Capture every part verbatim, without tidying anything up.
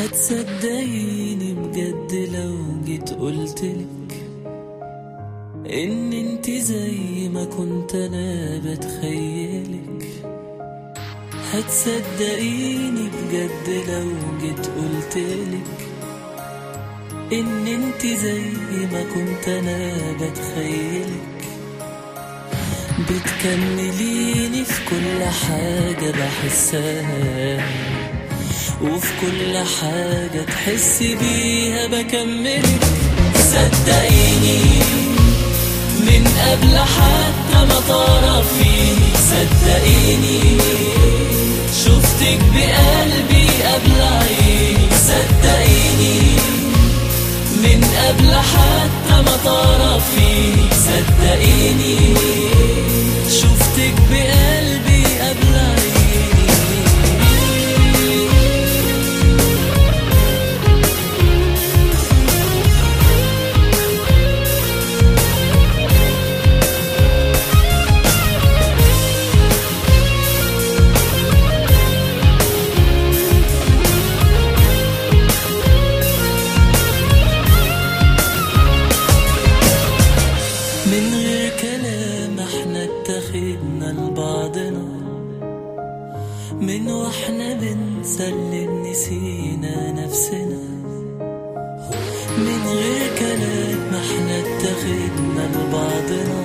هتصدقيني بجد لو جيت قلتلك ان انت زي ما كنت انا بتخيلك؟ هتصدقيني بجد لو جيت قلتلك ان انت زي ما كنت انا بتخيلك؟ بتكمليني في كل حاجة بحسها، وفي كل حاجة تحسي بيها بكملك. صدقيني من قبل حتى ما تعرفيني، صدقيني شفتك بقلبي قبل عيني، صدقيني من قبل حتى ما تعرفيني، صدقيني شفتك بقلبي قبل عيني. من غير كلام احنا اتخذنا لبعضنا، من واحنا بنسلم نسينا نفسنا. من غير كلام احنا اتخذنا لبعضنا،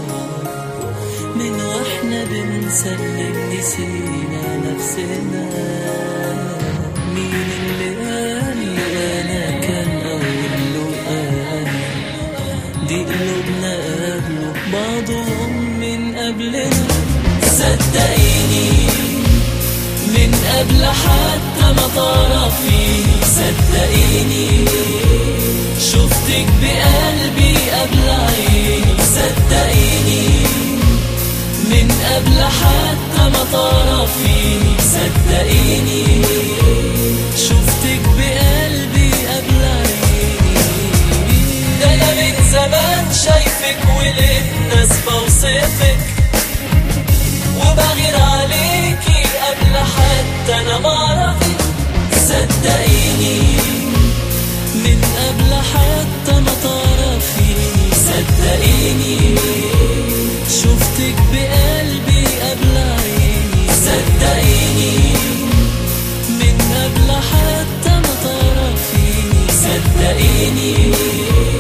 من واحنا بنسلم نسينا نفسنا. مين اللي قال لي انا كان اول لقاء؟ دي قلوبنا قابلوا بعضهم من قبلنا. صدقيني من قبل حتى ما تعرفيني، صدقيني شفتك بقلبي قبل عيني، صدقيني من قبل حتى ما تعرفيني، صدقيني شفتك بقلبي قبل عيني. ده انا من زمان شايفك وللناس بوصفك، وبغير عليكي قبل حتى انا معرفك. صدقيني من قبل حتى ما تعرفيني، صدقيني شفتك بقلبي قبل عيني، صدقيني من قبل حتى ما تعرفيني، صدقيني